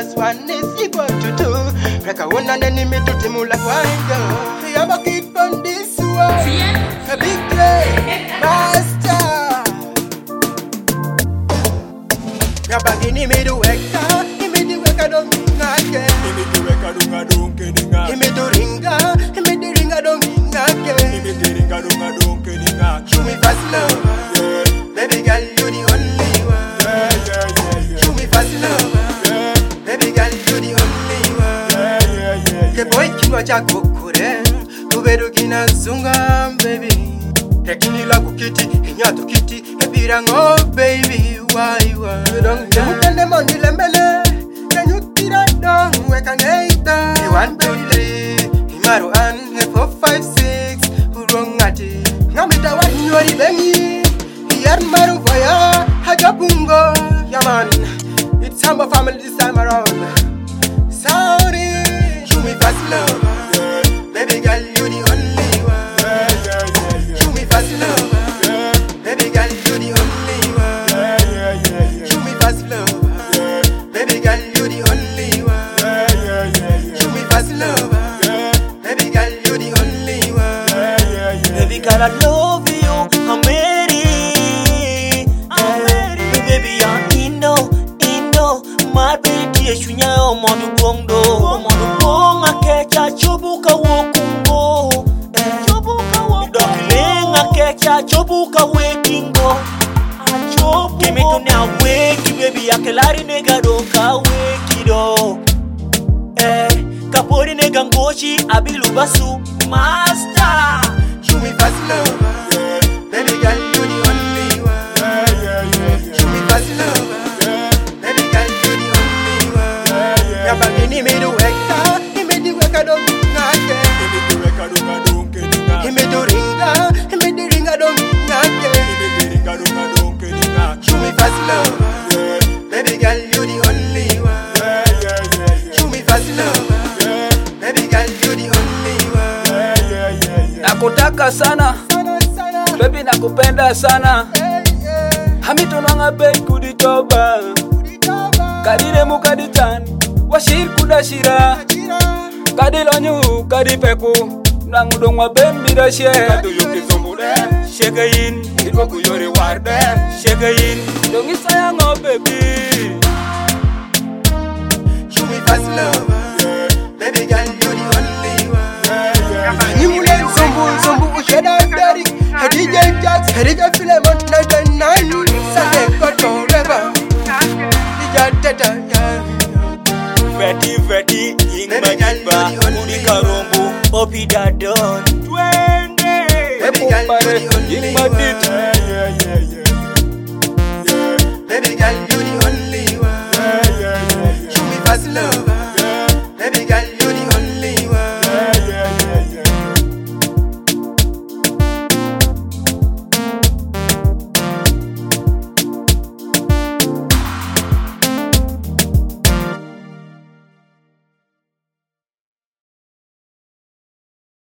plus 1 is equal to 2. Reka one and enemy to timula kwanga. We have a kid from this world. A big play, master. Rabagini me do weka, he me do weka don't ngake. He me do weka dunga dunke dinga. He me do ringa don't ngake. He me do ringa dunke dinga. Show me fast love, yeah. Baby girl you the only one. Yeah. Show me fast love, yeah. Baby girl you the only one. Yeah. Ke boy kinwa cha kokore, kuberu kina zunga baby. Tekini la kukiti, hinyato kiti, epirango baby, why? Don't tell them on the lembele, can you tira down, wake an 8 down. 1, 2, 3, Himaro and 4, 5, 6, Urong ati. Namita what you are bengi, here Maru Voya, Hajapungo, Yaman. It's Samba family this time around. Sorry, show me fast love, yeah. Baby girl, you the only one. Show me fast love, yeah. Baby girl, you the only one. Show me fast love, yeah. Baby girl, you the only one. Show me fast love, yeah. Baby girl, you the only one. Baby girl, I love you, I'm ready. Baby, I'm Indo, my baby, Shunya, Mondo Bondo, Mondo Bonga, Kecha, Chobuka, Wokumbo, Dokilenga, Kecha, Chobuka, Wakingo. Give me to now, wake, baby, Akelari Negadoka, Wakido. Kapori Negangochi, Abilubasu, Master. Show me fast love, yeah. Baby girl, you the only one. Show me fast love, yeah. Baby girl, you the only one. Yabagini me do weka, he me do weka don't ngake. He me do weka dunke dinga. He me do ringa don't ngake. He me do ringa dunke dinga. Show me fast love, yeah. Baby girl, you the only one. Show me fast love, yeah. Baby girl, you the only one. Nakutaka sana, baby nakupenda sana. Hamitonanga bei kuditoba, kadire mukadichan, washir kudashira, kadilonyu kadipeku, nangudongwa bembira she. Kaduyoki zombule, shegayin, irwaku yori warde, shegayin, dongi sayango baby. Show me fast love, yeah. Baby girl, you the only one. Nimule zombu usheda dari, DJ Jax, DJ Philemon 99, Sunday got forever. DJ Teta, yeah. Veti, Ingba, Unika Rombo, Opi Dadon. Baby girl, you the only one.